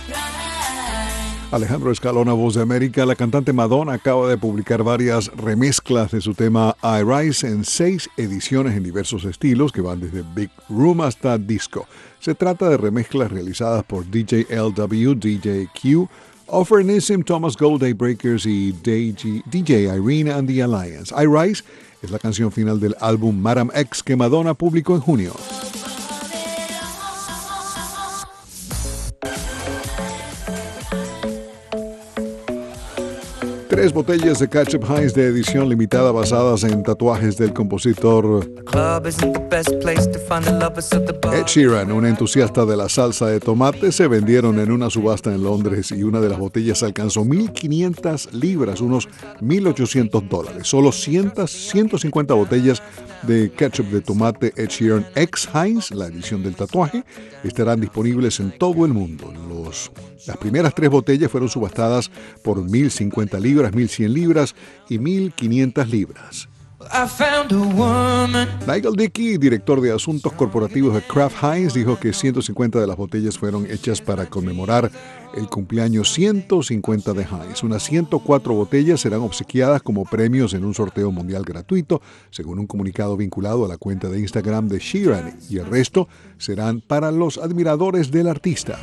Alejandro Escalona, Voz de América. La cantante Madonna acaba de publicar varias remezclas de su tema I Rise en 6 ediciones en diversos estilos que van desde Big Room hasta disco. Se trata de remezclas realizadas por DJ LW, DJ Q, Offernism, Thomas Gold, Daybreakers y DJ Irene and the Alliance. I Rise es la canción final del álbum Madam X que Madonna publicó en junio. Tres botellas de Ketchup Heinz de edición limitada basadas en tatuajes del compositor Ed Sheeran, un entusiasta de la salsa de tomate, se vendieron en una subasta en Londres y una de las botellas alcanzó 1.500 libras, unos $1.800. Solo 150 botellas de ketchup de tomate Ed Sheeran X Heinz, la edición del tatuaje, estarán disponibles en todo el mundo. Las primeras 3 botellas fueron subastadas por 1.050 libras, 1.100 libras y 1.500 libras. Nigel Dickey, director de asuntos corporativos de Kraft Heinz, dijo que 150 de las botellas fueron hechas para conmemorar el cumpleaños 150 de Heinz. Unas 104 botellas serán obsequiadas como premios en un sorteo mundial gratuito, según un comunicado vinculado a la cuenta de Instagram de Sheeran, y el resto serán para los admiradores del artista.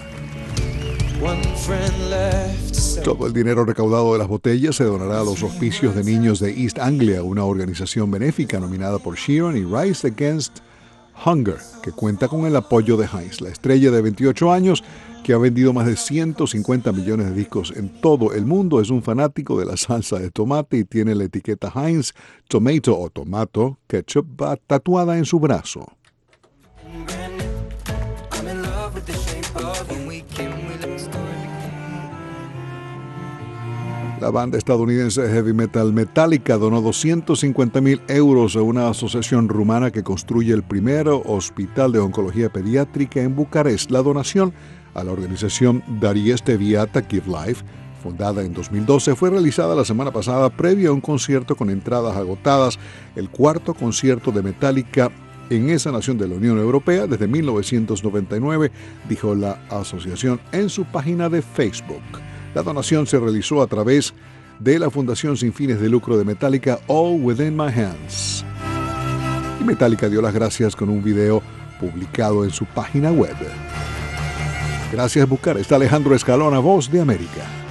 Todo el dinero recaudado de las botellas se donará a los hospicios de niños de East Anglia, una organización benéfica nominada por Sheeran y Rise Against Hunger, que cuenta con el apoyo de Heinz. La estrella de 28 años, que ha vendido más de 150 millones de discos en todo el mundo, es un fanático de la salsa de tomate y tiene la etiqueta Heinz Tomato o Tomato Ketchup tatuada en su brazo. La banda estadounidense de heavy metal Metallica donó 250.000 euros a una asociación rumana que construye el primer hospital de oncología pediátrica en Bucarest. La donación a la organización Darieste Viata Give Life, fundada en 2012, fue realizada la semana pasada previo a un concierto con entradas agotadas, el 4º concierto de Metallica en esa nación de la Unión Europea desde 1999, dijo la asociación en su página de Facebook. La donación se realizó a través de la Fundación sin fines de lucro de Metallica, All Within My Hands. Y Metallica dio las gracias con un video publicado en su página web. Gracias, Bucarest. Alejandro Escalona, Voz de América.